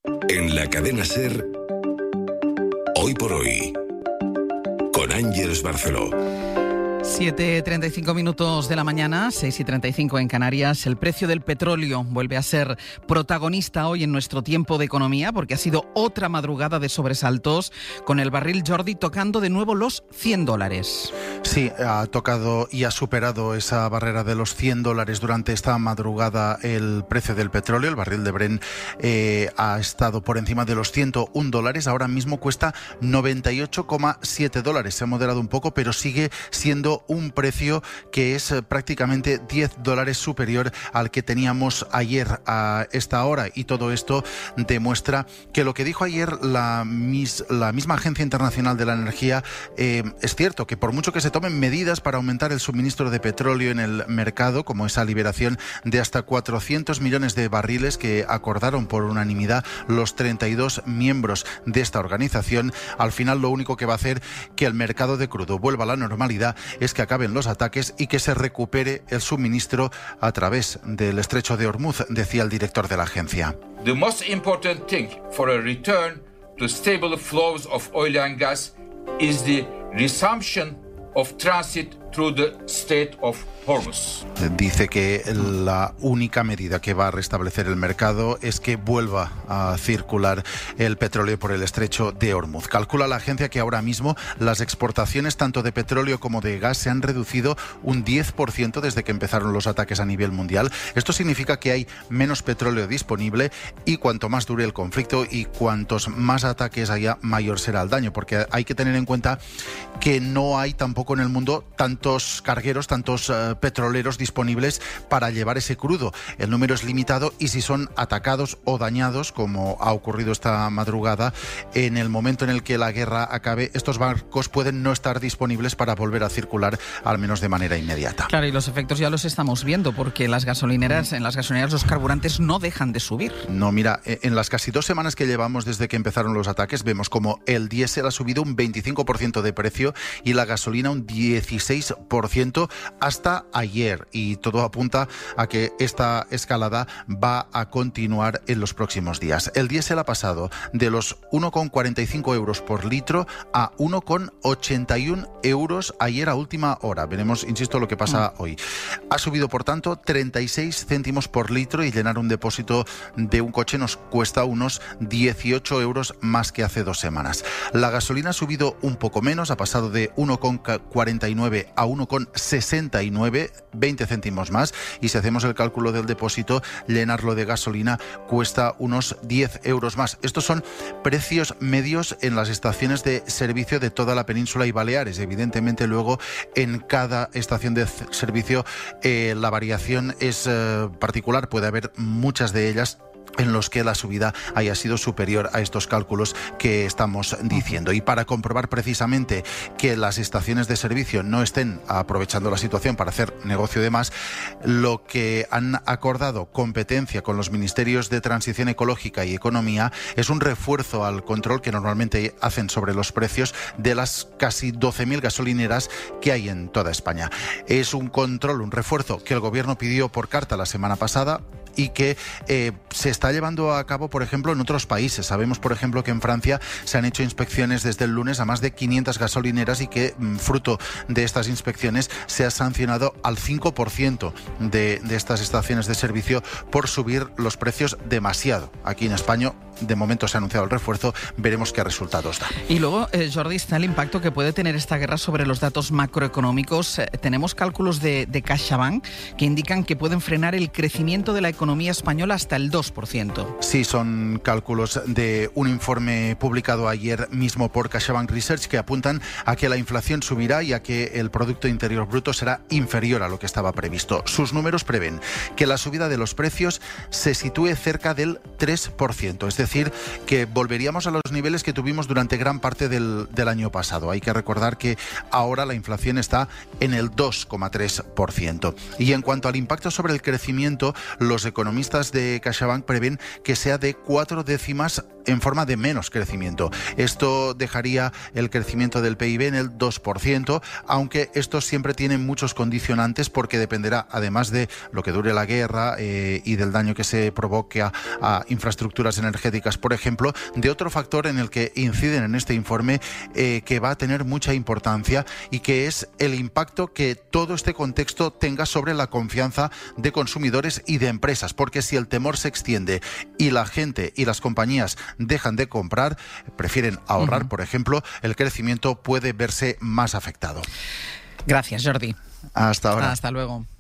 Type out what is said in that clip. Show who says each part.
Speaker 1: En la cadena SER, Hoy por Hoy, con Ángeles Barceló.
Speaker 2: 7:35 minutos de la mañana, 6:35 en Canarias. El precio del petróleo vuelve a ser protagonista hoy en nuestro tiempo de economía, porque ha sido otra madrugada de sobresaltos, con el barril Jordi tocando de nuevo los $100.
Speaker 3: Sí, ha tocado y ha superado esa barrera de los $100 durante esta madrugada el precio del petróleo. El barril de Brent ha estado por encima de los $101. Ahora mismo cuesta $98,7. Se ha moderado un poco, pero sigue siendo un precio que es prácticamente $10 superior al que teníamos ayer a esta hora. Y todo esto demuestra que lo que dijo ayer la misma Agencia Internacional de la Energía es cierto, que por mucho que se tomen medidas para aumentar el suministro de petróleo en el mercado, como esa liberación de hasta 400 millones de barriles que acordaron por unanimidad los 32 miembros de esta organización, al final lo único que va a hacer que el mercado de crudo vuelva a la normalidad es que acaben los ataques y que se recupere el suministro a través del estrecho de Hormuz, decía el director de la agencia.
Speaker 4: The most important thing for a return to stable flows of oil and gas is the resumption of transit through the Strait of Hormuz.
Speaker 3: Dice que la única medida que va a restablecer el mercado es que vuelva a circular el petróleo por el estrecho de Hormuz. Calcula la agencia que ahora mismo las exportaciones tanto de petróleo como de gas se han reducido un 10% desde que empezaron los ataques a nivel mundial. Esto significa que hay menos petróleo disponible y cuanto más dure el conflicto y cuantos más ataques haya, mayor será el daño, porque hay que tener en cuenta que no hay tampoco en el mundo tantos cargueros, tantos petroleros disponibles para llevar ese crudo. El número es limitado y si son atacados o dañados, como ha ocurrido esta madrugada, en el momento en el que la guerra acabe, estos barcos pueden no estar disponibles para volver a circular, al menos de manera inmediata.
Speaker 2: Claro, y los efectos ya los estamos viendo, porque en las gasolineras los carburantes no dejan de subir.
Speaker 3: No, mira, en las casi 2 semanas que llevamos desde que empezaron los ataques, vemos como el diésel ha subido un 25% de precio y la gasolina un 16% hasta ayer, y todo apunta a que esta escalada va a continuar en los próximos días. El diésel ha pasado de los 1,45 euros por litro a 1,81 euros ayer a última hora. Veremos, insisto, lo que pasa hoy. Ha subido, por tanto, 36 céntimos por litro, y llenar un depósito de un coche nos cuesta unos 18 euros más que hace 2 semanas. La gasolina ha subido un poco menos, ha pasado de 1,49 a 1,69, 20 céntimos más, y si hacemos el cálculo del depósito, llenarlo de gasolina cuesta unos 10 euros más. Estos son precios medios en las estaciones de servicio de toda la península y Baleares. Evidentemente, luego en cada estación de servicio la variación es particular. Puede haber muchas de ellas en los que la subida haya sido superior a estos cálculos que estamos diciendo. Y para comprobar precisamente que las estaciones de servicio no estén aprovechando la situación para hacer negocio de más, lo que han acordado competencia con los ministerios de Transición Ecológica y Economía es un refuerzo al control que normalmente hacen sobre los precios de las casi 12.000 gasolineras que hay en toda España. Es un control, un refuerzo que el Gobierno pidió por carta la semana pasada y que se está llevando a cabo, por ejemplo, en otros países. Sabemos, por ejemplo, que en Francia se han hecho inspecciones desde el lunes a más de 500 gasolineras y que, fruto de estas inspecciones, se ha sancionado al 5% de estas estaciones de servicio por subir los precios demasiado. Aquí en España, de momento, se ha anunciado el refuerzo. Veremos qué resultados da.
Speaker 2: Y luego, Jordi, está el impacto que puede tener esta guerra sobre los datos macroeconómicos. Tenemos cálculos de CaixaBank que indican que pueden frenar el crecimiento de la economía española hasta el 2%.
Speaker 3: Sí, son cálculos de un informe publicado ayer mismo por CaixaBank Research que apuntan a que la inflación subirá y a que el Producto Interior Bruto será inferior a lo que estaba previsto. Sus números prevén que la subida de los precios se sitúe cerca del 3%, es decir, que volveríamos a los niveles que tuvimos durante gran parte del año pasado. Hay que recordar que ahora la inflación está en el 2,3%. Y en cuanto al impacto sobre el crecimiento, los economistas de CaixaBank prevén prevén que sea de 4 décimas en forma de menos crecimiento. Esto dejaría el crecimiento del PIB en el 2%, aunque estos siempre tienen muchos condicionantes porque dependerá, además de lo que dure la guerra y del daño que se provoque a infraestructuras energéticas, por ejemplo, de otro factor en el que inciden en este informe que va a tener mucha importancia y que es el impacto que todo este contexto tenga sobre la confianza de consumidores y de empresas, porque si el temor se extiende y la gente y las compañías dejan de comprar, prefieren ahorrar, por ejemplo, el crecimiento puede verse más afectado.
Speaker 2: Gracias, Jordi.
Speaker 3: Hasta ahora.
Speaker 2: Hasta luego.